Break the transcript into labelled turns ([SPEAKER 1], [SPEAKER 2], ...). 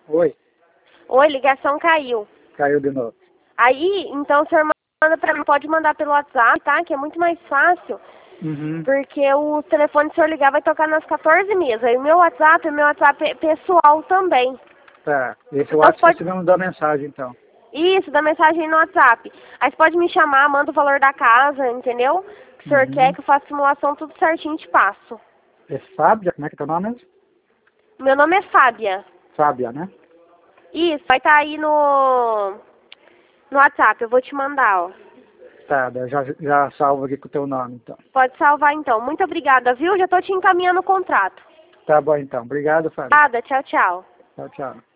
[SPEAKER 1] Oi,
[SPEAKER 2] Oi, ligação caiu.
[SPEAKER 1] caiu de novo.
[SPEAKER 2] Aí, então o senhor manda pra mim, pode mandar pelo WhatsApp, tá? Que é muito mais fácil,
[SPEAKER 1] Uhum.
[SPEAKER 2] porque o telefone que o senhor ligar vai tocar nas 14 mesas. Aí o meu WhatsApp é pessoal também.
[SPEAKER 1] Tá. Esse
[SPEAKER 2] Então você
[SPEAKER 1] WhatsApp
[SPEAKER 2] pode...
[SPEAKER 1] você vai mandar mensagem, então.
[SPEAKER 2] Isso, dá mensagem aí no WhatsApp. Aí você pode me chamar, manda o valor da casa, entendeu? Que o senhor quer
[SPEAKER 1] Uhum.
[SPEAKER 2] que eu faça simulação, tudo certinho, te passo.
[SPEAKER 1] É Fábia? Como é que é teu nome mesmo?
[SPEAKER 2] Meu nome é Fábia.
[SPEAKER 1] Fábia, né?
[SPEAKER 2] Isso, vai estar aí no WhatsApp, eu vou te mandar, ó.
[SPEAKER 1] Tá, daí eu já salvo aqui com o teu nome, então.
[SPEAKER 2] Pode salvar então. Muito obrigada, viu? Já tô te encaminhando o contrato.
[SPEAKER 1] Tá bom, então. Obrigado, Fábia.
[SPEAKER 2] Nada, tchau, tchau.
[SPEAKER 1] Tchau, tchau.